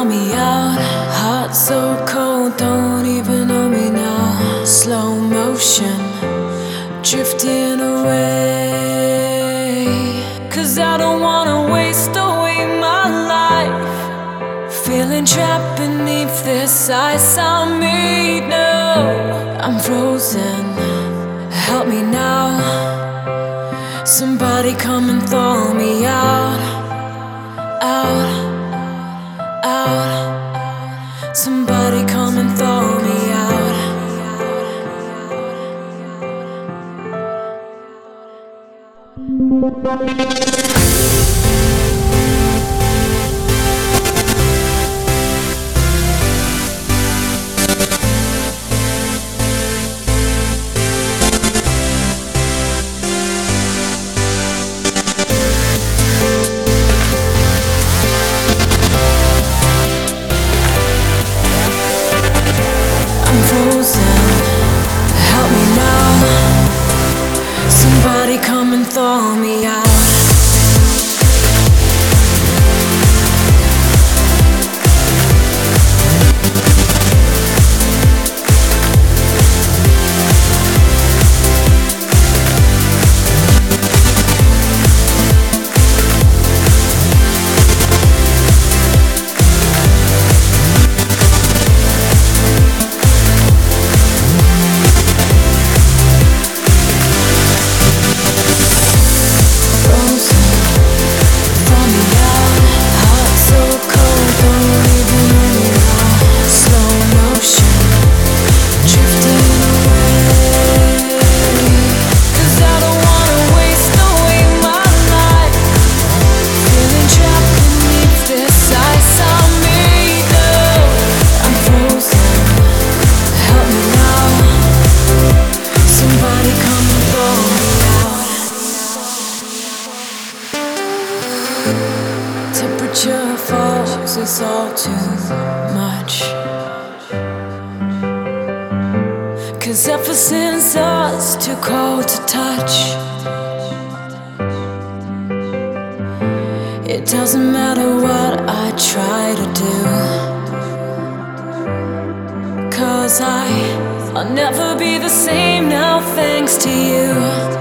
me out. Heart so cold, don't even know me now. Slow motion, drifting away. 'Cause I don't wanna waste away my life, feeling trapped beneath this ice on me. No, I'm frozen, help me now. Somebody come and thaw me out, out, out. Somebody come and thaw me out. Help me now. Somebody come and thaw me out. Temperature falls, it's all too much. 'Cause ever since us, too cold to touch. It doesn't matter what I try to do, 'cause I'll never be the same now thanks to you.